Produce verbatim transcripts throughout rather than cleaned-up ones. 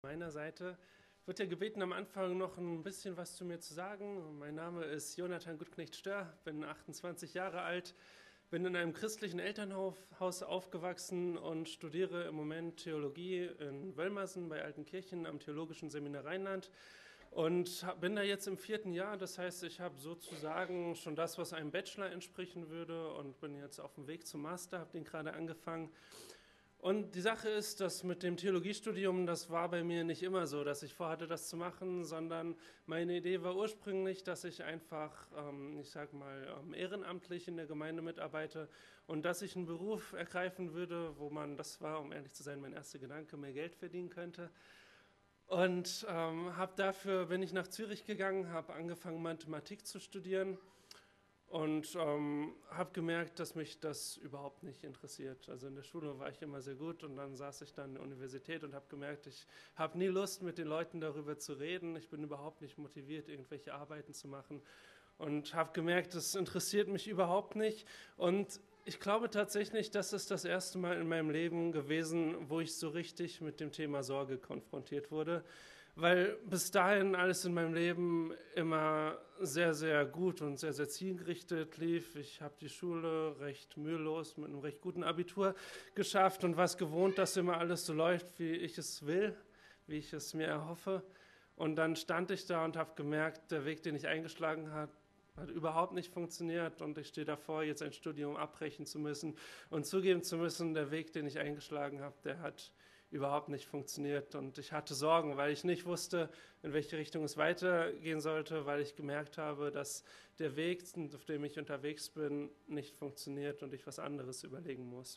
Meiner Seite wird ja gebeten, am Anfang noch ein bisschen was zu mir zu sagen. Mein Name ist Jonathan Guttknecht-Stör, bin achtundzwanzig Jahre alt, bin in einem christlichen Elternhaus aufgewachsen und studiere im Moment Theologie in Wölmersen bei Altenkirchen am Theologischen Seminar Rheinland und bin da jetzt im vierten Jahr. Das heißt, ich habe sozusagen schon das, was einem Bachelor entsprechen würde, und bin jetzt auf dem Weg zum Master, habe den gerade angefangen. Und die Sache ist, dass mit dem Theologiestudium, das war bei mir nicht immer so, dass ich vorhatte, das zu machen, sondern meine Idee war ursprünglich, dass ich einfach, ähm, ich sag mal, ähm, ehrenamtlich in der Gemeinde mitarbeite und dass ich einen Beruf ergreifen würde, wo man, das war, um ehrlich zu sein, mein erster Gedanke, mehr Geld verdienen könnte. Und ähm, habe dafür, bin ich nach Zürich gegangen, habe angefangen, Mathematik zu studieren. Und ähm, habe gemerkt, dass mich das überhaupt nicht interessiert. Also in der Schule war ich immer sehr gut und dann saß ich dann in der Universität und habe gemerkt, ich habe nie Lust, mit den Leuten darüber zu reden. Ich bin überhaupt nicht motiviert, irgendwelche Arbeiten zu machen und habe gemerkt, das interessiert mich überhaupt nicht. Und ich glaube tatsächlich, das ist das erste Mal in meinem Leben gewesen, wo ich so richtig mit dem Thema Sorge konfrontiert wurde. Weil bis dahin alles in meinem Leben immer sehr, sehr gut und sehr, sehr zielgerichtet lief. Ich habe die Schule recht mühelos mit einem recht guten Abitur geschafft und war es gewohnt, dass immer alles so läuft, wie ich es will, wie ich es mir erhoffe. Und dann stand ich da und habe gemerkt, der Weg, den ich eingeschlagen habe, hat überhaupt nicht funktioniert und ich stehe davor, jetzt ein Studium abbrechen zu müssen und zugeben zu müssen, der Weg, den ich eingeschlagen habe, der hat überhaupt nicht funktioniert und ich hatte Sorgen, weil ich nicht wusste, in welche Richtung es weitergehen sollte, weil ich gemerkt habe, dass der Weg, auf dem ich unterwegs bin, nicht funktioniert und ich was anderes überlegen muss.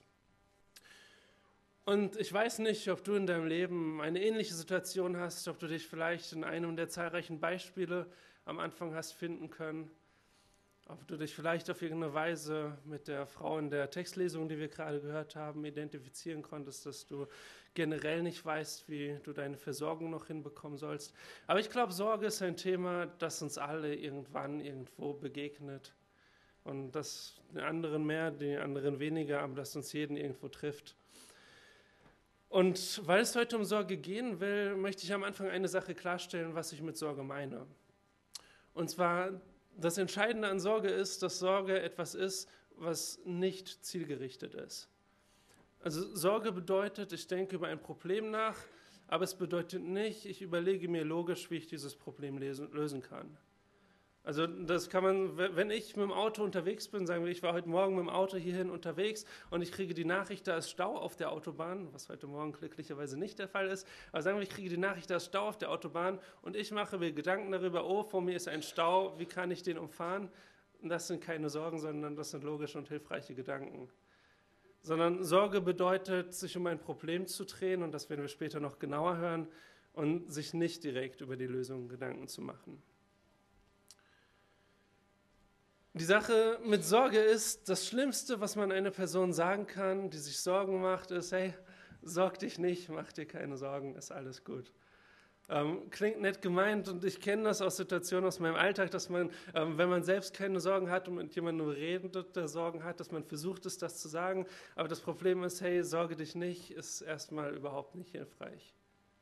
Und ich weiß nicht, ob du in deinem Leben eine ähnliche Situation hast, ob du dich vielleicht in einem der zahlreichen Beispiele am Anfang hast finden können, ob du dich vielleicht auf irgendeine Weise mit der Frau in der Textlesung, die wir gerade gehört haben, identifizieren konntest, dass du generell nicht weißt, wie du deine Versorgung noch hinbekommen sollst. Aber ich glaube, Sorge ist ein Thema, das uns alle irgendwann irgendwo begegnet. Und das den anderen mehr, den anderen weniger, aber das uns jeden irgendwo trifft. Und weil es heute um Sorge gehen will, möchte ich am Anfang eine Sache klarstellen, was ich mit Sorge meine. Und zwar, das Entscheidende an Sorge ist, dass Sorge etwas ist, was nicht zielgerichtet ist. Also Sorge bedeutet, ich denke über ein Problem nach, aber es bedeutet nicht, ich überlege mir logisch, wie ich dieses Problem lösen kann. Also das kann man, wenn ich mit dem Auto unterwegs bin, sagen wir, ich war heute Morgen mit dem Auto hierhin unterwegs und ich kriege die Nachricht, da ist Stau auf der Autobahn, was heute Morgen glücklicherweise nicht der Fall ist, aber sagen wir, ich kriege die Nachricht, da ist Stau auf der Autobahn und ich mache mir Gedanken darüber, oh, vor mir ist ein Stau, wie kann ich den umfahren? Und das sind keine Sorgen, sondern das sind logische und hilfreiche Gedanken. Sondern Sorge bedeutet, sich um ein Problem zu drehen, und das werden wir später noch genauer hören, und sich nicht direkt über die Lösung Gedanken zu machen. Die Sache mit Sorge ist, das Schlimmste, was man einer Person sagen kann, die sich Sorgen macht, ist, hey, sorg dich nicht, mach dir keine Sorgen, ist alles gut. Ähm, klingt nett gemeint und ich kenne das aus Situationen aus meinem Alltag, dass man, ähm, wenn man selbst keine Sorgen hat und mit jemandem redet, der Sorgen hat, dass man versucht ist, das zu sagen, aber das Problem ist, hey, sorge dich nicht, ist erstmal überhaupt nicht hilfreich.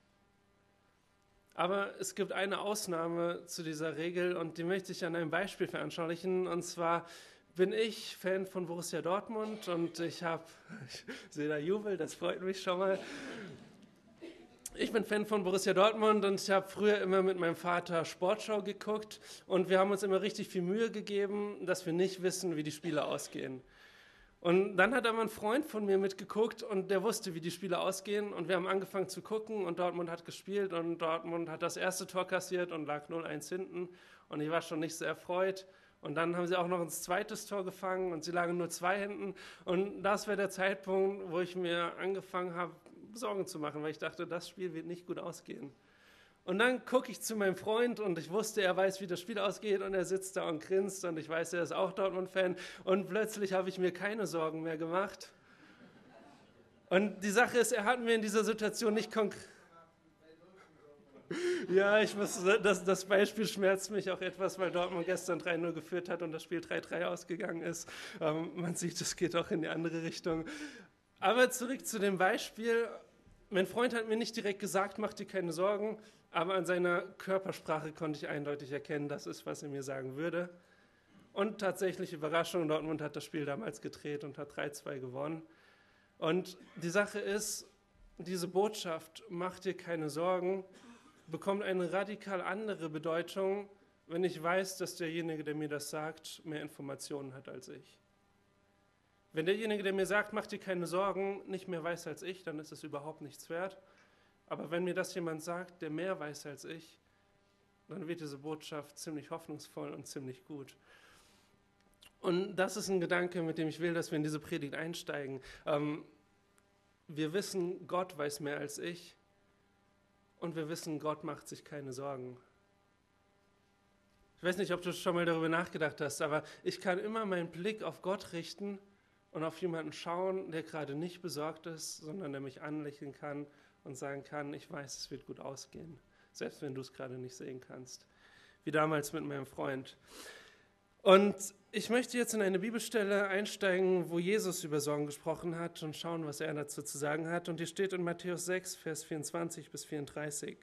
Aber es gibt eine Ausnahme zu dieser Regel und die möchte ich an einem Beispiel veranschaulichen. Und zwar bin ich Fan von Borussia Dortmund und ich habe, ich sehe da Jubel, das freut mich schon mal. Ich bin Fan von Borussia Dortmund und ich habe früher immer mit meinem Vater Sportschau geguckt und wir haben uns immer richtig viel Mühe gegeben, dass wir nicht wissen, wie die Spiele ausgehen. Und dann hat aber ein Freund von mir mitgeguckt und der wusste, wie die Spiele ausgehen. Und wir haben angefangen zu gucken und Dortmund hat gespielt und Dortmund hat das erste Tor kassiert und lag null eins hinten. Und ich war schon nicht so erfreut. Und dann haben sie auch noch ein zweites Tor gefangen und sie lagen nur zwei hinten. Und das war der Zeitpunkt, wo ich mir angefangen habe, Sorgen zu machen, weil ich dachte, das Spiel wird nicht gut ausgehen. Und dann gucke ich zu meinem Freund und ich wusste, er weiß, wie das Spiel ausgeht und er sitzt da und grinst und ich weiß, er ist auch Dortmund-Fan und plötzlich habe ich mir keine Sorgen mehr gemacht. Und die Sache ist, er hat mir in dieser Situation nicht konkret... Ja, ich muss, das, das Beispiel schmerzt mich auch etwas, weil Dortmund gestern drei null geführt hat und das Spiel drei drei ausgegangen ist. Ähm, man sieht, es geht auch in die andere Richtung. Aber zurück zu dem Beispiel. Mein Freund hat mir nicht direkt gesagt, mach dir keine Sorgen, aber an seiner Körpersprache konnte ich eindeutig erkennen, das ist, was er mir sagen würde. Und tatsächlich, Überraschung, Dortmund hat das Spiel damals gedreht und hat drei zwei gewonnen. Und die Sache ist, diese Botschaft, mach dir keine Sorgen, bekommt eine radikal andere Bedeutung, wenn ich weiß, dass derjenige, der mir das sagt, mehr Informationen hat als ich. Wenn derjenige, der mir sagt, mach dir keine Sorgen, nicht mehr weiß als ich, dann ist es überhaupt nichts wert. Aber wenn mir das jemand sagt, der mehr weiß als ich, dann wird diese Botschaft ziemlich hoffnungsvoll und ziemlich gut. Und das ist ein Gedanke, mit dem ich will, dass wir in diese Predigt einsteigen. Ähm, wir wissen, Gott weiß mehr als ich und wir wissen, Gott macht sich keine Sorgen. Ich weiß nicht, ob du schon mal darüber nachgedacht hast, aber ich kann immer meinen Blick auf Gott richten und auf jemanden schauen, der gerade nicht besorgt ist, sondern der mich anlächeln kann und sagen kann, ich weiß, es wird gut ausgehen, selbst wenn du es gerade nicht sehen kannst. Wie damals mit meinem Freund. Und ich möchte jetzt in eine Bibelstelle einsteigen, wo Jesus über Sorgen gesprochen hat und schauen, was er dazu zu sagen hat. Und die steht in Matthäus sechs, Vers vierundzwanzig bis vierunddreißig.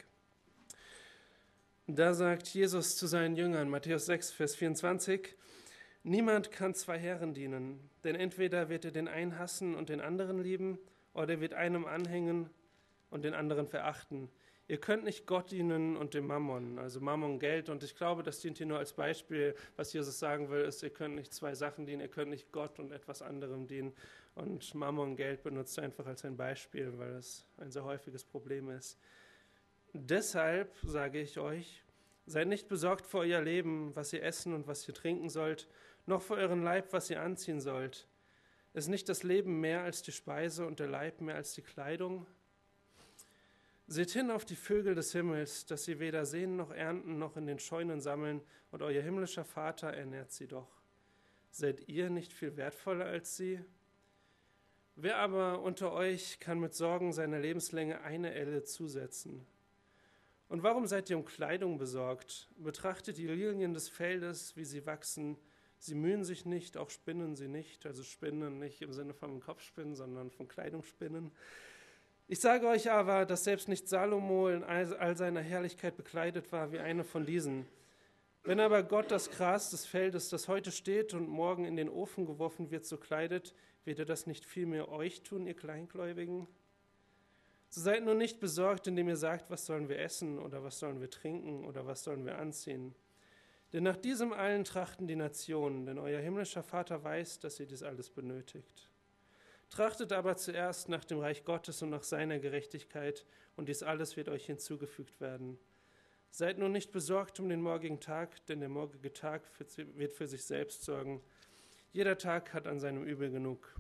Da sagt Jesus zu seinen Jüngern, Matthäus sechs, Vers vierundzwanzig, niemand kann zwei Herren dienen, denn entweder wird er den einen hassen und den anderen lieben, oder er wird einem anhängen und den anderen verachten. Ihr könnt nicht Gott dienen und dem Mammon, also Mammon, Geld. Und ich glaube, das dient hier nur als Beispiel. Was Jesus sagen will, ist, ihr könnt nicht zwei Sachen dienen, ihr könnt nicht Gott und etwas anderem dienen. Und Mammon, Geld benutzt er einfach als ein Beispiel, weil das ein sehr häufiges Problem ist. Deshalb sage ich euch, seid nicht besorgt für euer Leben, was ihr essen und was ihr trinken sollt, noch für euren Leib, was ihr anziehen sollt. Ist nicht das Leben mehr als die Speise und der Leib mehr als die Kleidung? Seht hin auf die Vögel des Himmels, dass sie weder säen noch ernten noch in den Scheunen sammeln, und euer himmlischer Vater ernährt sie doch. Seid ihr nicht viel wertvoller als sie? Wer aber unter euch kann mit Sorgen seiner Lebenslänge eine Elle zusetzen? Und warum seid ihr um Kleidung besorgt? Betrachtet die Lilien des Feldes, wie sie wachsen. Sie mühen sich nicht, auch spinnen sie nicht. Also spinnen nicht im Sinne von Kopfspinnen, sondern von Kleidungsspinnen. Ich sage euch aber, dass selbst nicht Salomo in all seiner Herrlichkeit bekleidet war wie eine von diesen. Wenn aber Gott das Gras des Feldes, das heute steht und morgen in den Ofen geworfen wird, so kleidet, wird er das nicht vielmehr euch tun, ihr Kleingläubigen? So seid nun nicht besorgt, indem ihr sagt, was sollen wir essen oder was sollen wir trinken oder was sollen wir anziehen. Denn nach diesem allen trachten die Nationen, denn euer himmlischer Vater weiß, dass ihr dies alles benötigt. Trachtet aber zuerst nach dem Reich Gottes und nach seiner Gerechtigkeit, und dies alles wird euch hinzugefügt werden. Seid nun nicht besorgt um den morgigen Tag, denn der morgige Tag wird für sich selbst sorgen. Jeder Tag hat an seinem Übel genug.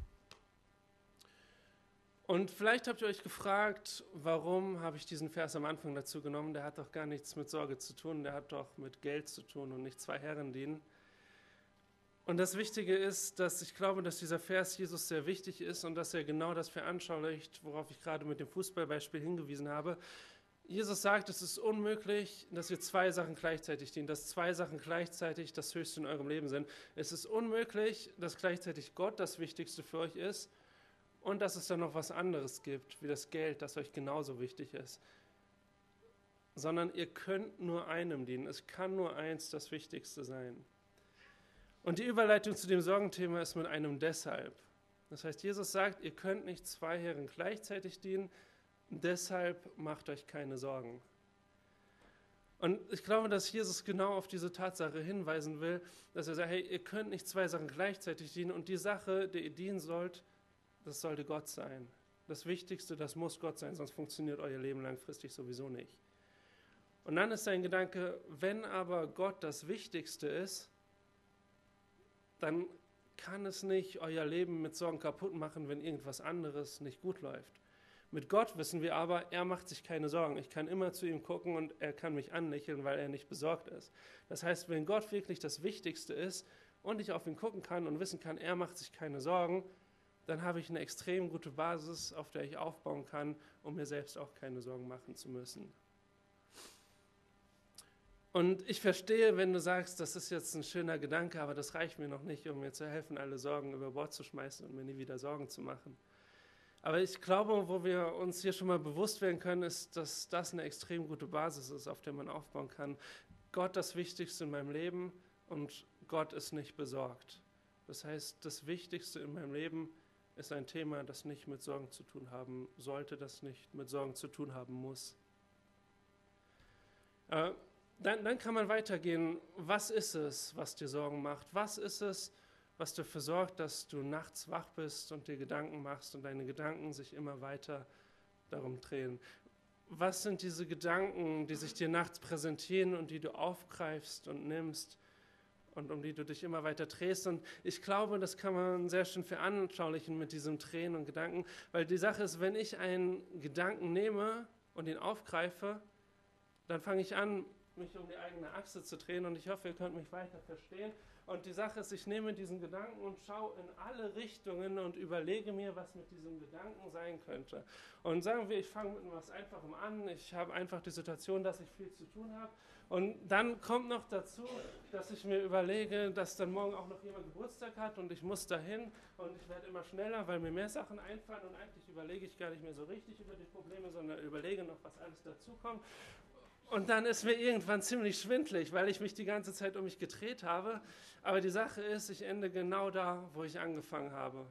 Und vielleicht habt ihr euch gefragt, warum habe ich diesen Vers am Anfang dazu genommen? Der hat doch gar nichts mit Sorge zu tun, der hat doch mit Geld zu tun und nicht zwei Herren dienen. Und das Wichtige ist, dass ich glaube, dass dieser Vers Jesus sehr wichtig ist und dass er genau das veranschaulicht, worauf ich gerade mit dem Fußballbeispiel hingewiesen habe. Jesus sagt, es ist unmöglich, dass ihr zwei Sachen gleichzeitig dienen, dass zwei Sachen gleichzeitig das Höchste in eurem Leben sind. Es ist unmöglich, dass gleichzeitig Gott das Wichtigste für euch ist und dass es dann noch was anderes gibt, wie das Geld, das euch genauso wichtig ist. Sondern ihr könnt nur einem dienen. Es kann nur eins das Wichtigste sein. Und die Überleitung zu dem Sorgenthema ist mit einem deshalb. Das heißt, Jesus sagt, ihr könnt nicht zwei Herren gleichzeitig dienen, deshalb macht euch keine Sorgen. Und ich glaube, dass Jesus genau auf diese Tatsache hinweisen will, dass er sagt, hey, ihr könnt nicht zwei Sachen gleichzeitig dienen und die Sache, der ihr dienen sollt, das sollte Gott sein. Das Wichtigste, das muss Gott sein, sonst funktioniert euer Leben langfristig sowieso nicht. Und dann ist sein Gedanke, wenn aber Gott das Wichtigste ist, dann kann es nicht euer Leben mit Sorgen kaputt machen, wenn irgendwas anderes nicht gut läuft. Mit Gott wissen wir aber, er macht sich keine Sorgen. Ich kann immer zu ihm gucken und er kann mich anlächeln, weil er nicht besorgt ist. Das heißt, wenn Gott wirklich das Wichtigste ist und ich auf ihn gucken kann und wissen kann, er macht sich keine Sorgen, dann habe ich eine extrem gute Basis, auf der ich aufbauen kann, um mir selbst auch keine Sorgen machen zu müssen. Und ich verstehe, wenn du sagst, das ist jetzt ein schöner Gedanke, aber das reicht mir noch nicht, um mir zu helfen, alle Sorgen über Bord zu schmeißen und mir nie wieder Sorgen zu machen. Aber ich glaube, wo wir uns hier schon mal bewusst werden können, ist, dass das eine extrem gute Basis ist, auf der man aufbauen kann. Gott das Wichtigste in meinem Leben und Gott ist nicht besorgt. Das heißt, das Wichtigste in meinem Leben ist ein Thema, das nicht mit Sorgen zu tun haben sollte, das nicht mit Sorgen zu tun haben muss. Äh, dann, dann kann man weitergehen. Was ist es, was dir Sorgen macht? Was ist es, was dafür sorgt, dass du nachts wach bist und dir Gedanken machst und deine Gedanken sich immer weiter darum drehen? Was sind diese Gedanken, die sich dir nachts präsentieren und die du aufgreifst und nimmst und um die du dich immer weiter drehst? Und ich glaube, das kann man sehr schön veranschaulichen mit diesem Drehen und Gedanken, weil die Sache ist, wenn ich einen Gedanken nehme und ihn aufgreife, dann fange ich an, mich um die eigene Achse zu drehen und ich hoffe, ihr könnt mich weiter verstehen. Und die Sache ist, ich nehme diesen Gedanken und schaue in alle Richtungen und überlege mir, was mit diesem Gedanken sein könnte. Und sagen wir, ich fange mit etwas Einfachem an, ich habe einfach die Situation, dass ich viel zu tun habe. Und dann kommt noch dazu, dass ich mir überlege, dass dann morgen auch noch jemand Geburtstag hat und ich muss dahin und ich werde immer schneller, weil mir mehr Sachen einfallen und eigentlich überlege ich gar nicht mehr so richtig über die Probleme, sondern überlege noch, was alles dazu kommt. Und dann ist mir irgendwann ziemlich schwindelig, weil ich mich die ganze Zeit um mich gedreht habe. Aber die Sache ist, ich ende genau da, wo ich angefangen habe.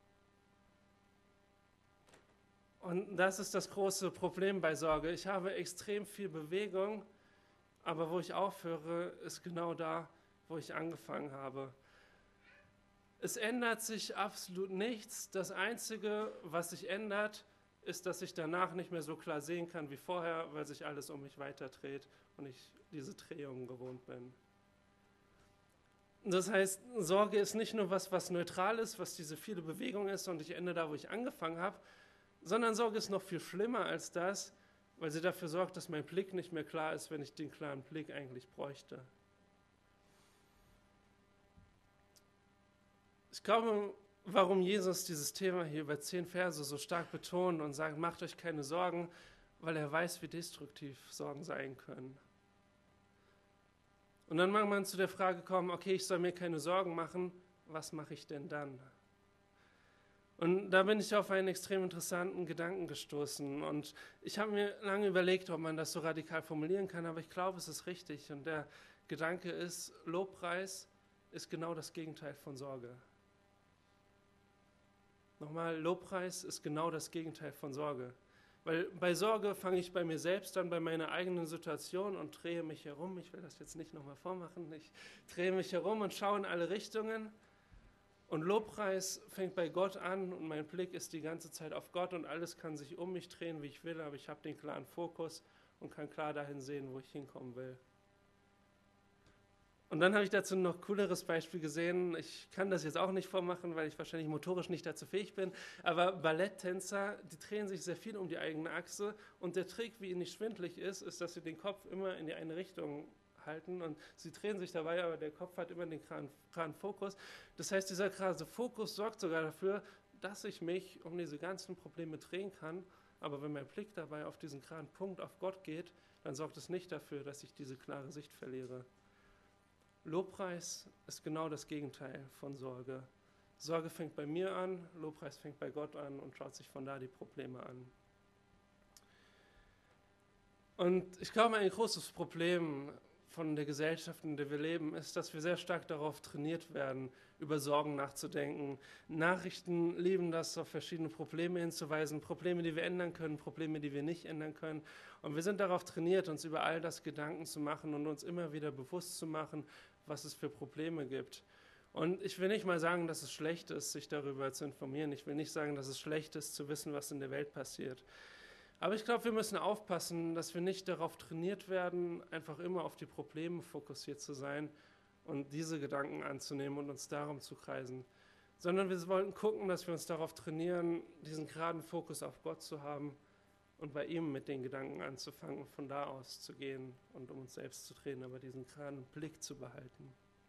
Und das ist das große Problem bei Sorge. Ich habe extrem viel Bewegung, aber wo ich aufhöre, ist genau da, wo ich angefangen habe. Es ändert sich absolut nichts. Das Einzige, was sich ändert, ist, dass ich danach nicht mehr so klar sehen kann wie vorher, weil sich alles um mich weiter dreht und ich diese Drehungen gewohnt bin. Das heißt, Sorge ist nicht nur was, was neutral ist, was diese viele Bewegung ist und ich ende da, wo ich angefangen habe, sondern Sorge ist noch viel schlimmer als das, weil sie dafür sorgt, dass mein Blick nicht mehr klar ist, wenn ich den klaren Blick eigentlich bräuchte. Ich glaube, warum Jesus dieses Thema hier über zehn Verse so stark betont und sagt, macht euch keine Sorgen, weil er weiß, wie destruktiv Sorgen sein können. Und dann mag man zu der Frage kommen, okay, ich soll mir keine Sorgen machen, was mache ich denn dann? Und da bin ich auf einen extrem interessanten Gedanken gestoßen und ich habe mir lange überlegt, ob man das so radikal formulieren kann, aber ich glaube, es ist richtig und der Gedanke ist, Lobpreis ist genau das Gegenteil von Sorge. Nochmal, Lobpreis ist genau das Gegenteil von Sorge. Weil bei Sorge fange ich bei mir selbst an, bei meiner eigenen Situation und drehe mich herum. Ich will das jetzt nicht nochmal vormachen. Ich drehe mich herum und schaue in alle Richtungen. Und Lobpreis fängt bei Gott an und mein Blick ist die ganze Zeit auf Gott und alles kann sich um mich drehen, wie ich will, aber ich habe den klaren Fokus und kann klar dahin sehen, wo ich hinkommen will. Und dann habe ich dazu noch ein cooleres Beispiel gesehen. Ich kann das jetzt auch nicht vormachen, weil ich wahrscheinlich motorisch nicht dazu fähig bin. Aber Balletttänzer, die drehen sich sehr viel um die eigene Achse. Und der Trick, wie ihnen nicht schwindelig ist, ist, dass sie den Kopf immer in die eine Richtung halten. Und sie drehen sich dabei, aber der Kopf hat immer den klaren, klaren Fokus. Das heißt, dieser klare Fokus sorgt sogar dafür, dass ich mich um diese ganzen Probleme drehen kann. Aber wenn mein Blick dabei auf diesen klaren Punkt, auf Gott geht, dann sorgt es nicht dafür, dass ich diese klare Sicht verliere. Lobpreis ist genau das Gegenteil von Sorge. Sorge fängt bei mir an, Lobpreis fängt bei Gott an und schaut sich von da die Probleme an. Und ich glaube, ein großes Problem von der Gesellschaft, in der wir leben, ist, dass wir sehr stark darauf trainiert werden, über Sorgen nachzudenken. Nachrichten lieben das, auf verschiedene Probleme hinzuweisen, Probleme, die wir ändern können, Probleme, die wir nicht ändern können. Und wir sind darauf trainiert, uns über all das Gedanken zu machen und uns immer wieder bewusst zu machen, was es für Probleme gibt. Und ich will nicht mal sagen, dass es schlecht ist, sich darüber zu informieren. Ich will nicht sagen, dass es schlecht ist, zu wissen, was in der Welt passiert. Aber ich glaube, wir müssen aufpassen, dass wir nicht darauf trainiert werden, einfach immer auf die Probleme fokussiert zu sein und diese Gedanken anzunehmen und uns darum zu kreisen. Sondern wir wollten gucken, dass wir uns darauf trainieren, diesen geraden Fokus auf Gott zu haben und bei ihm mit den Gedanken anzufangen, von da aus zu gehen und um uns selbst zu drehen, aber diesen geraden Blick zu behalten.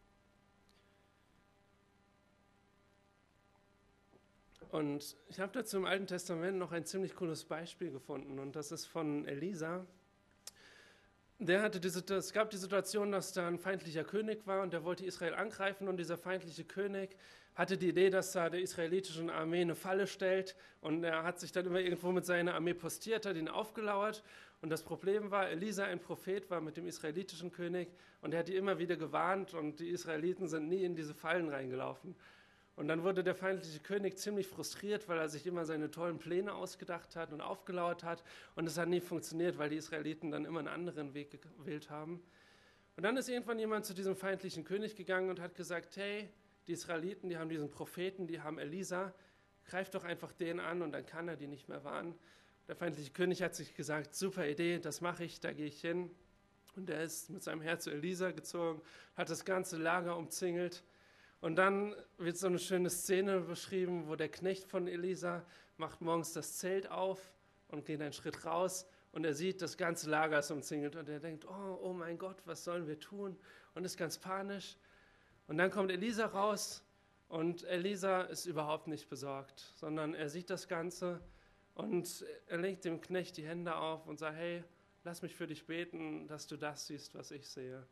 Und ich habe dazu im Alten Testament noch ein ziemlich cooles Beispiel gefunden und das ist von Elisa. Der hatte diese, es gab die Situation, dass da ein feindlicher König war und der wollte Israel angreifen und dieser feindliche König hatte die Idee, dass er der israelitischen Armee eine Falle stellt und er hat sich dann immer irgendwo mit seiner Armee postiert, hat ihn aufgelauert und das Problem war, Elisa, ein Prophet, war mit dem israelitischen König und er hat die immer wieder gewarnt und die Israeliten sind nie in diese Fallen reingelaufen. Und dann wurde der feindliche König ziemlich frustriert, weil er sich immer seine tollen Pläne ausgedacht hat und aufgelauert hat. Und es hat nie funktioniert, weil die Israeliten dann immer einen anderen Weg gewählt haben. Und dann ist irgendwann jemand zu diesem feindlichen König gegangen und hat gesagt, hey, die Israeliten, die haben diesen Propheten, die haben Elisa, greif doch einfach den an und dann kann er die nicht mehr warnen. Der feindliche König hat sich gesagt, super Idee, das mache ich, da gehe ich hin. Und er ist mit seinem Herr zu Elisa gezogen, hat das ganze Lager umzingelt. Und dann wird so eine schöne Szene beschrieben, wo der Knecht von Elisa macht morgens das Zelt auf und geht einen Schritt raus und er sieht, das ganze Lager ist umzingelt und er denkt, oh, oh mein Gott, was sollen wir tun? Und ist ganz panisch. Und dann kommt Elisa raus und Elisa ist überhaupt nicht besorgt, sondern er sieht das Ganze und er legt dem Knecht die Hände auf und sagt, hey, lass mich für dich beten, dass du das siehst, was ich sehe.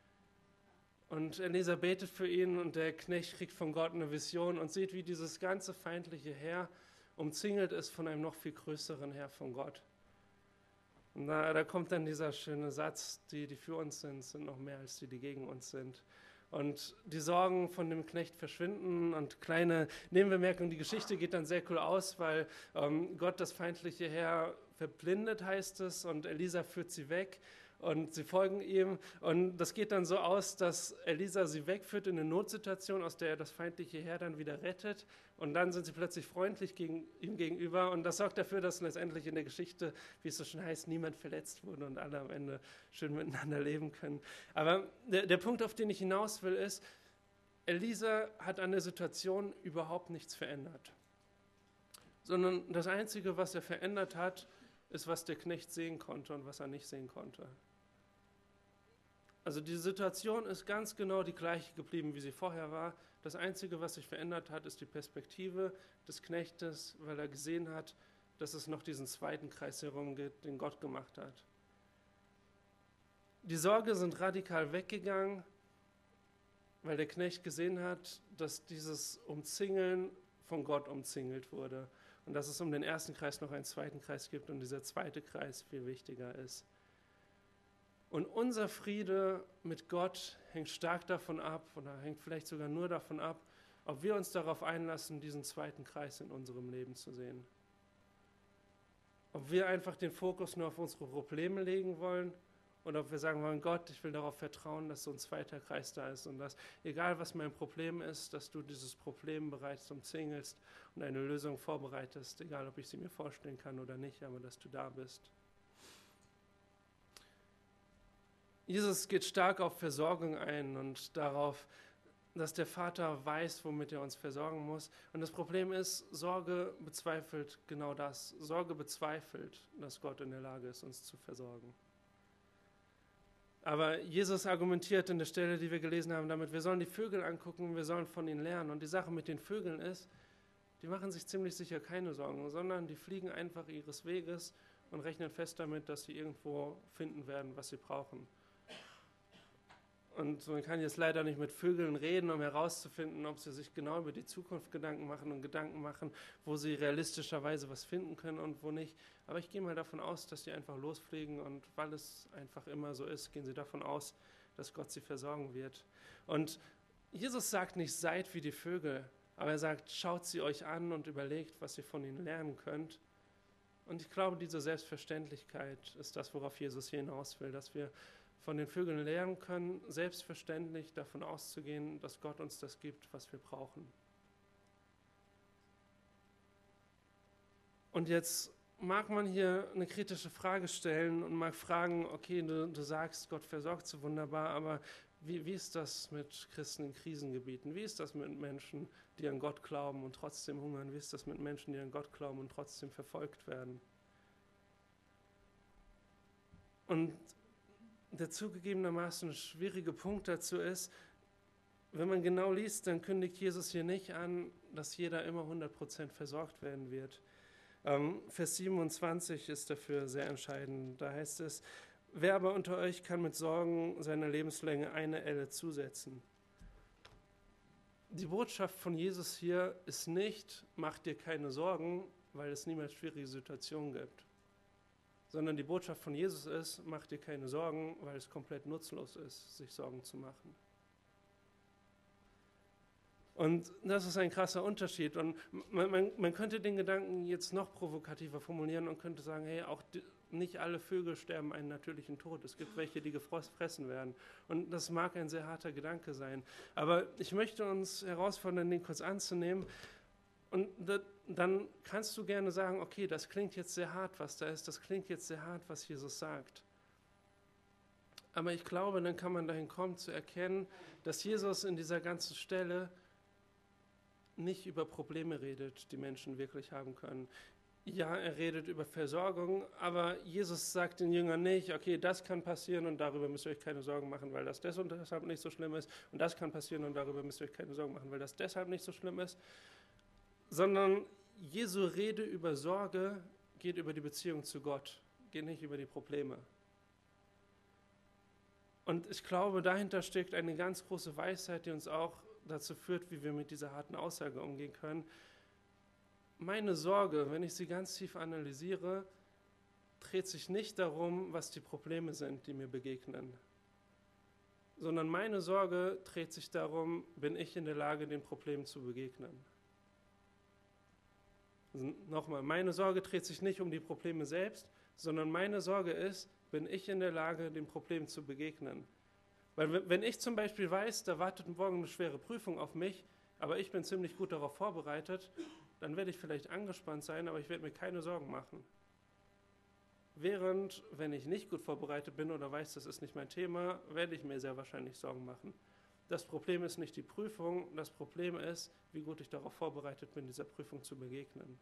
Und Elisa betet für ihn und der Knecht kriegt von Gott eine Vision und sieht, wie dieses ganze feindliche Heer umzingelt ist von einem noch viel größeren Heer von Gott. Und da, da kommt dann dieser schöne Satz, die, die für uns sind, sind noch mehr als die, die gegen uns sind. Und die Sorgen von dem Knecht verschwinden und kleine Nebenbemerkung, die Geschichte geht dann sehr cool aus, weil ähm, Gott das feindliche Heer verblindet, heißt es, und Elisa führt sie weg. Und sie folgen ihm und das geht dann so aus, dass Elisa sie wegführt in eine Notsituation, aus der er das feindliche Heer dann wieder rettet und dann sind sie plötzlich freundlich gegen, ihm gegenüber und das sorgt dafür, dass letztendlich in der Geschichte, wie es so schön heißt, niemand verletzt wurde und alle am Ende schön miteinander leben können. Aber der, der Punkt, auf den ich hinaus will, ist, Elisa hat an der Situation überhaupt nichts verändert, sondern das Einzige, was er verändert hat, ist, was der Knecht sehen konnte und was er nicht sehen konnte. Also die Situation ist ganz genau die gleiche geblieben, wie sie vorher war. Das Einzige, was sich verändert hat, ist die Perspektive des Knechtes, weil er gesehen hat, dass es noch diesen zweiten Kreis herum gibt, den Gott gemacht hat. Die Sorge sind radikal weggegangen, weil der Knecht gesehen hat, dass dieses Umzingeln von Gott umzingelt wurde und dass es um den ersten Kreis noch einen zweiten Kreis gibt und dieser zweite Kreis viel wichtiger ist. Und unser Friede mit Gott hängt stark davon ab, oder hängt vielleicht sogar nur davon ab, ob wir uns darauf einlassen, diesen zweiten Kreis in unserem Leben zu sehen. Ob wir einfach den Fokus nur auf unsere Probleme legen wollen oder ob wir sagen wollen, Gott, ich will darauf vertrauen, dass so ein zweiter Kreis da ist und dass, egal was mein Problem ist, dass du dieses Problem bereits umzingelst und eine Lösung vorbereitest, egal ob ich sie mir vorstellen kann oder nicht, aber dass du da bist. Jesus geht stark auf Versorgung ein und darauf, dass der Vater weiß, womit er uns versorgen muss. Und das Problem ist, Sorge bezweifelt genau das. Sorge bezweifelt, dass Gott in der Lage ist, uns zu versorgen. Aber Jesus argumentiert in der Stelle, die wir gelesen haben, damit, wir sollen die Vögel angucken, wir sollen von ihnen lernen. Und die Sache mit den Vögeln ist, die machen sich ziemlich sicher keine Sorgen, sondern die fliegen einfach ihres Weges und rechnen fest damit, dass sie irgendwo finden werden, was sie brauchen. Und man kann jetzt leider nicht mit Vögeln reden, um herauszufinden, ob sie sich genau über die Zukunft Gedanken machen und Gedanken machen, wo sie realistischerweise was finden können und wo nicht. Aber ich gehe mal davon aus, dass sie einfach losfliegen und weil es einfach immer so ist, gehen sie davon aus, dass Gott sie versorgen wird. Und Jesus sagt nicht, seid wie die Vögel, aber er sagt, schaut sie euch an und überlegt, was ihr von ihnen lernen könnt. Und ich glaube, diese Selbstverständlichkeit ist das, worauf Jesus hier hinaus will, dass wir von den Vögeln lernen können, selbstverständlich davon auszugehen, dass Gott uns das gibt, was wir brauchen. Und jetzt mag man hier eine kritische Frage stellen und mag fragen, okay, du, du sagst, Gott versorgt so wunderbar, aber wie, wie ist das mit Christen in Krisengebieten? Wie ist das mit Menschen, die an Gott glauben und trotzdem hungern? Wie ist das mit Menschen, die an Gott glauben und trotzdem verfolgt werden? Und der zugegebenermaßen schwierige Punkt dazu ist, wenn man genau liest, dann kündigt Jesus hier nicht an, dass jeder immer hundert Prozent versorgt werden wird. Ähm, Vers siebenundzwanzig ist dafür sehr entscheidend. Da heißt es, Wer aber unter euch kann mit Sorgen seiner Lebenslänge eine Elle zusetzen? Die Botschaft von Jesus hier ist nicht, mach dir keine Sorgen, weil es niemals schwierige Situationen gibt. Sondern die Botschaft von Jesus ist, mach dir keine Sorgen, weil es komplett nutzlos ist, sich Sorgen zu machen. Und das ist ein krasser Unterschied. Und man, man, man könnte den Gedanken jetzt noch provokativer formulieren und könnte sagen, hey, auch die, nicht alle Vögel sterben einen natürlichen Tod. Es gibt welche, die gefressen werden. Und das mag ein sehr harter Gedanke sein. Aber ich möchte uns herausfordern, den kurz anzunehmen. Und das, dann kannst du gerne sagen, okay, das klingt jetzt sehr hart, was da ist. Das klingt jetzt sehr hart, was Jesus sagt. Aber ich glaube, dann kann man dahin kommen, zu erkennen, dass Jesus in dieser ganzen Stelle nicht über Probleme redet, die Menschen wirklich haben können. Ja, er redet über Versorgung, aber Jesus sagt den Jüngern nicht, okay, das kann passieren und darüber müsst ihr euch keine Sorgen machen, weil das des und deshalb nicht so schlimm ist und das kann passieren und darüber müsst ihr euch keine Sorgen machen, weil das deshalb nicht so schlimm ist, sondern Jesu Rede über Sorge geht über die Beziehung zu Gott, geht nicht über die Probleme. Und ich glaube, dahinter steckt eine ganz große Weisheit, die uns auch dazu führt, wie wir mit dieser harten Aussage umgehen können. Meine Sorge, wenn ich sie ganz tief analysiere, dreht sich nicht darum, was die Probleme sind, die mir begegnen, sondern meine Sorge dreht sich darum, bin ich in der Lage, den Problemen zu begegnen. Also nochmal, meine Sorge dreht sich nicht um die Probleme selbst, sondern meine Sorge ist, bin ich in der Lage, den Problemen zu begegnen. Weil wenn ich zum Beispiel weiß, da wartet morgen eine schwere Prüfung auf mich, aber ich bin ziemlich gut darauf vorbereitet, dann werde ich vielleicht angespannt sein, aber ich werde mir keine Sorgen machen. Während, wenn ich nicht gut vorbereitet bin oder weiß, das ist nicht mein Thema, werde ich mir sehr wahrscheinlich Sorgen machen. Das Problem ist nicht die Prüfung, das Problem ist, wie gut ich darauf vorbereitet bin, dieser Prüfung zu begegnen.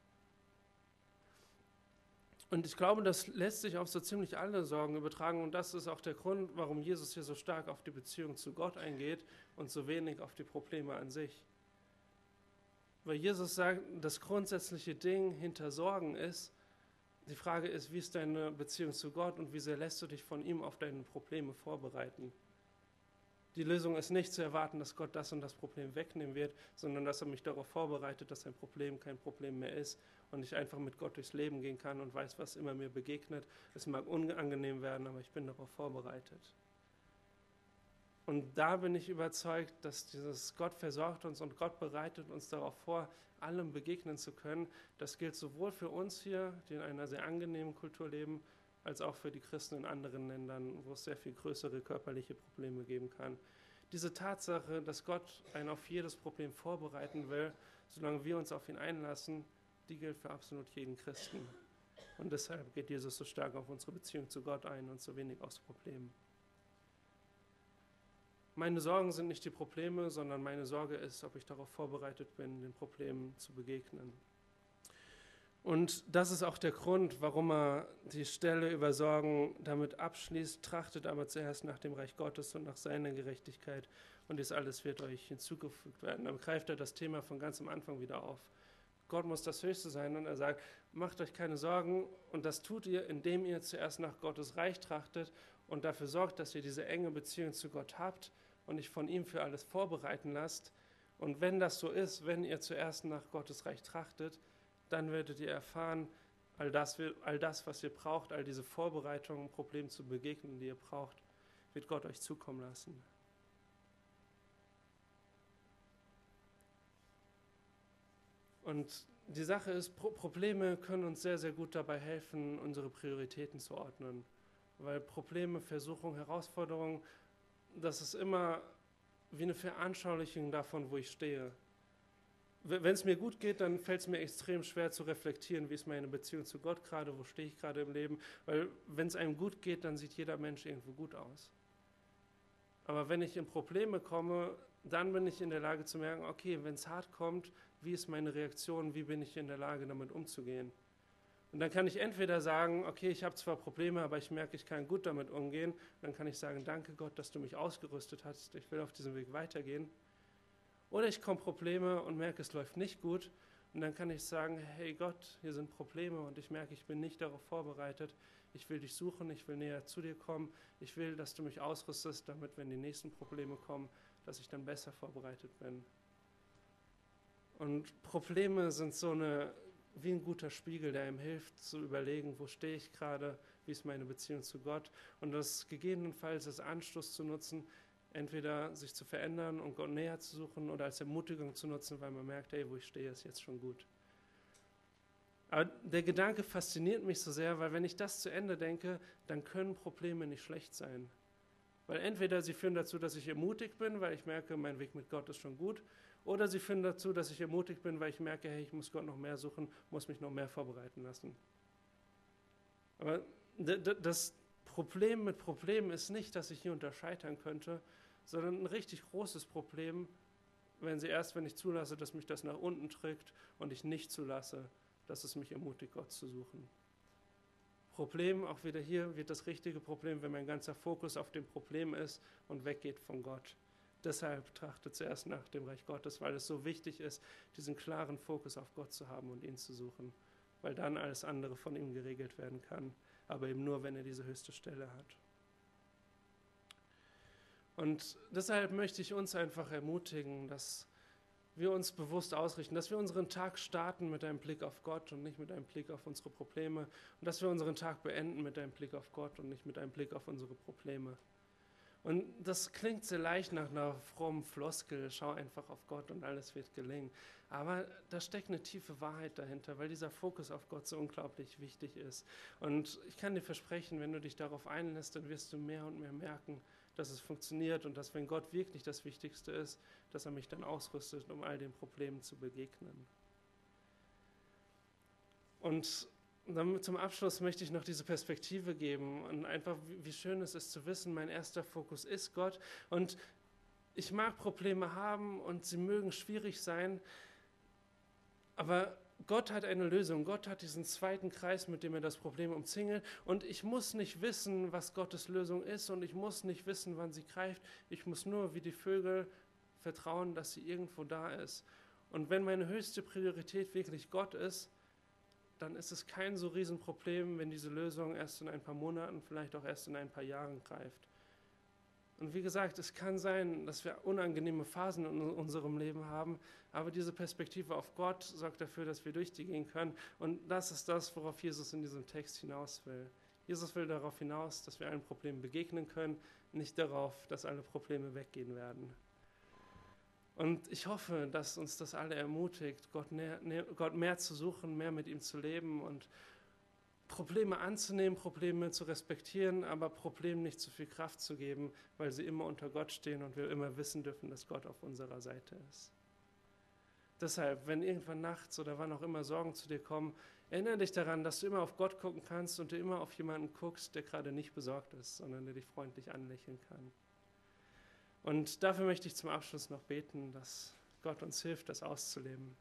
Und ich glaube, das lässt sich auf so ziemlich alle Sorgen übertragen und das ist auch der Grund, warum Jesus hier so stark auf die Beziehung zu Gott eingeht und so wenig auf die Probleme an sich. Weil Jesus sagt, das grundsätzliche Ding hinter Sorgen ist, die Frage ist, wie ist deine Beziehung zu Gott und wie sehr lässt du dich von ihm auf deine Probleme vorbereiten? Die Lösung ist nicht zu erwarten, dass Gott das und das Problem wegnehmen wird, sondern dass er mich darauf vorbereitet, dass ein Problem kein Problem mehr ist und ich einfach mit Gott durchs Leben gehen kann und weiß, was immer mir begegnet. Es mag unangenehm werden, aber ich bin darauf vorbereitet. Und da bin ich überzeugt, dass dieses Gott versorgt uns und Gott bereitet uns darauf vor, allem begegnen zu können. Das gilt sowohl für uns hier, die in einer sehr angenehmen Kultur leben, als auch für die Christen in anderen Ländern, wo es sehr viel größere körperliche Probleme geben kann. Diese Tatsache, dass Gott einen auf jedes Problem vorbereiten will, solange wir uns auf ihn einlassen, die gilt für absolut jeden Christen. Und deshalb geht Jesus so stark auf unsere Beziehung zu Gott ein und so wenig aufs Problem. Meine Sorgen sind nicht die Probleme, sondern meine Sorge ist, ob ich darauf vorbereitet bin, den Problemen zu begegnen. Und das ist auch der Grund, warum er die Stelle über Sorgen damit abschließt, trachtet aber zuerst nach dem Reich Gottes und nach seiner Gerechtigkeit und dies alles wird euch hinzugefügt werden. Dann greift er das Thema von ganz am Anfang wieder auf. Gott muss das Höchste sein und er sagt, macht euch keine Sorgen und das tut ihr, indem ihr zuerst nach Gottes Reich trachtet und dafür sorgt, dass ihr diese enge Beziehung zu Gott habt und euch von ihm für alles vorbereiten lasst. Und wenn das so ist, wenn ihr zuerst nach Gottes Reich trachtet, dann werdet ihr erfahren, all das, all das, was ihr braucht, all diese Vorbereitungen, Problemen zu begegnen, die ihr braucht, wird Gott euch zukommen lassen. Und die Sache ist, Pro- Probleme können uns sehr, sehr gut dabei helfen, unsere Prioritäten zu ordnen. Weil Probleme, Versuchungen, Herausforderungen, das ist immer wie eine Veranschaulichung davon, wo ich stehe. Wenn es mir gut geht, dann fällt es mir extrem schwer zu reflektieren, wie ist meine Beziehung zu Gott gerade, wo stehe ich gerade im Leben. Weil wenn es einem gut geht, dann sieht jeder Mensch irgendwo gut aus. Aber wenn ich in Probleme komme, dann bin ich in der Lage zu merken, okay, wenn es hart kommt, wie ist meine Reaktion, wie bin ich in der Lage, damit umzugehen. Und dann kann ich entweder sagen, okay, ich habe zwar Probleme, aber ich merke, ich kann gut damit umgehen. Und dann kann ich sagen, danke Gott, dass du mich ausgerüstet hast, ich will auf diesem Weg weitergehen. Oder ich komme Probleme und merke, es läuft nicht gut. Und dann kann ich sagen, hey Gott, hier sind Probleme und ich merke, ich bin nicht darauf vorbereitet. Ich will dich suchen, ich will näher zu dir kommen. Ich will, dass du mich ausrüstest, damit, wenn die nächsten Probleme kommen, dass ich dann besser vorbereitet bin. Und Probleme sind so eine, wie ein guter Spiegel, der einem hilft zu überlegen, wo stehe ich gerade, wie ist meine Beziehung zu Gott und das gegebenenfalls als Anstoß zu nutzen, entweder sich zu verändern und Gott näher zu suchen oder als Ermutigung zu nutzen, weil man merkt, hey, wo ich stehe, ist jetzt schon gut. Aber der Gedanke fasziniert mich so sehr, weil wenn ich das zu Ende denke, dann können Probleme nicht schlecht sein. Weil entweder sie führen dazu, dass ich ermutigt bin, weil ich merke, mein Weg mit Gott ist schon gut, oder sie führen dazu, dass ich ermutigt bin, weil ich merke, hey, ich muss Gott noch mehr suchen, muss mich noch mehr vorbereiten lassen. Aber das Problem mit Problemen ist nicht, dass ich hier unter scheitern könnte, sondern ein richtig großes Problem, wenn sie erst, wenn ich zulasse, dass mich das nach unten trägt und ich nicht zulasse, dass es mich ermutigt, Gott zu suchen. Problem, auch wieder hier, wird das richtige Problem, wenn mein ganzer Fokus auf dem Problem ist und weggeht von Gott. Deshalb trachte zuerst nach dem Reich Gottes, weil es so wichtig ist, diesen klaren Fokus auf Gott zu haben und ihn zu suchen, weil dann alles andere von ihm geregelt werden kann, aber eben nur, wenn er diese höchste Stelle hat. Und deshalb möchte ich uns einfach ermutigen, dass wir uns bewusst ausrichten, dass wir unseren Tag starten mit einem Blick auf Gott und nicht mit einem Blick auf unsere Probleme und dass wir unseren Tag beenden mit einem Blick auf Gott und nicht mit einem Blick auf unsere Probleme. Und das klingt sehr leicht nach einer frommen Floskel, schau einfach auf Gott und alles wird gelingen. Aber da steckt eine tiefe Wahrheit dahinter, weil dieser Fokus auf Gott so unglaublich wichtig ist. Und ich kann dir versprechen, wenn du dich darauf einlässt, dann wirst du mehr und mehr merken, dass es funktioniert und dass, wenn Gott wirklich das Wichtigste ist, dass er mich dann ausrüstet, um all den Problemen zu begegnen. Und dann zum Abschluss möchte ich noch diese Perspektive geben und einfach, wie schön es ist zu wissen, mein erster Fokus ist Gott und ich mag Probleme haben und sie mögen schwierig sein, aber Gott hat eine Lösung. Gott hat diesen zweiten Kreis, mit dem er das Problem umzingelt und ich muss nicht wissen, was Gottes Lösung ist und ich muss nicht wissen, wann sie greift. Ich muss nur wie die Vögel vertrauen, dass sie irgendwo da ist. Und wenn meine höchste Priorität wirklich Gott ist, dann ist es kein so Riesenproblem, wenn diese Lösung erst in ein paar Monaten, vielleicht auch erst in ein paar Jahren greift. Und wie gesagt, es kann sein, dass wir unangenehme Phasen in unserem Leben haben, aber diese Perspektive auf Gott sorgt dafür, dass wir durch die gehen können. Und das ist das, worauf Jesus in diesem Text hinaus will. Jesus will darauf hinaus, dass wir allen Problemen begegnen können, nicht darauf, dass alle Probleme weggehen werden. Und ich hoffe, dass uns das alle ermutigt, Gott, näher, näher, Gott mehr zu suchen, mehr mit ihm zu leben und Probleme anzunehmen, Probleme zu respektieren, aber Problemen nicht zu viel Kraft zu geben, weil sie immer unter Gott stehen und wir immer wissen dürfen, dass Gott auf unserer Seite ist. Deshalb, wenn irgendwann nachts oder wann auch immer Sorgen zu dir kommen, erinnere dich daran, dass du immer auf Gott gucken kannst und du immer auf jemanden guckst, der gerade nicht besorgt ist, sondern der dich freundlich anlächeln kann. Und dafür möchte ich zum Abschluss noch beten, dass Gott uns hilft, das auszuleben.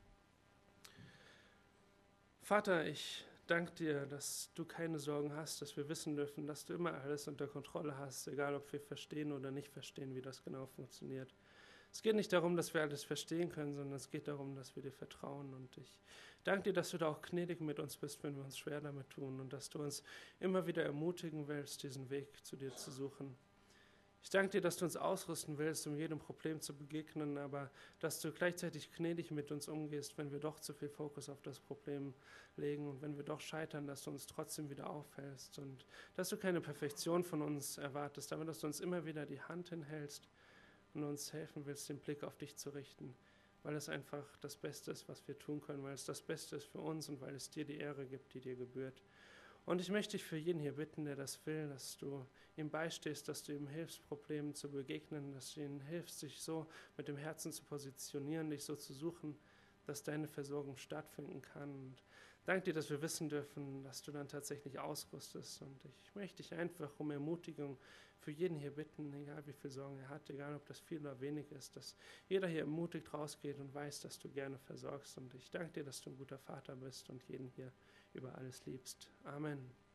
Vater, ich danke dir, dass du keine Sorgen hast, dass wir wissen dürfen, dass du immer alles unter Kontrolle hast, egal ob wir verstehen oder nicht verstehen, wie das genau funktioniert. Es geht nicht darum, dass wir alles verstehen können, sondern es geht darum, dass wir dir vertrauen. Und ich danke dir, dass du da auch gnädig mit uns bist, wenn wir uns schwer damit tun und dass du uns immer wieder ermutigen willst, diesen Weg zu dir zu suchen. Ich danke dir, dass du uns ausrüsten willst, um jedem Problem zu begegnen, aber dass du gleichzeitig gnädig mit uns umgehst, wenn wir doch zu viel Fokus auf das Problem legen und wenn wir doch scheitern, dass du uns trotzdem wieder aufhältst und dass du keine Perfektion von uns erwartest, aber dass du uns immer wieder die Hand hinhältst und uns helfen willst, den Blick auf dich zu richten, weil es einfach das Beste ist, was wir tun können, weil es das Beste ist für uns und weil es dir die Ehre gibt, die dir gebührt. Und ich möchte dich für jeden hier bitten, der das will, dass du ihm beistehst, dass du ihm hilfst, Problemen zu begegnen, dass du ihm hilfst, sich so mit dem Herzen zu positionieren, dich so zu suchen, dass deine Versorgung stattfinden kann. Und danke dir, dass wir wissen dürfen, dass du dann tatsächlich ausrüstest. Und ich möchte dich einfach um Ermutigung für jeden hier bitten, egal wie viel Sorgen er hat, egal ob das viel oder wenig ist, dass jeder hier ermutigt rausgeht und weiß, dass du gerne versorgst. Und ich danke dir, dass du ein guter Vater bist und jeden hier über alles liebst. Amen.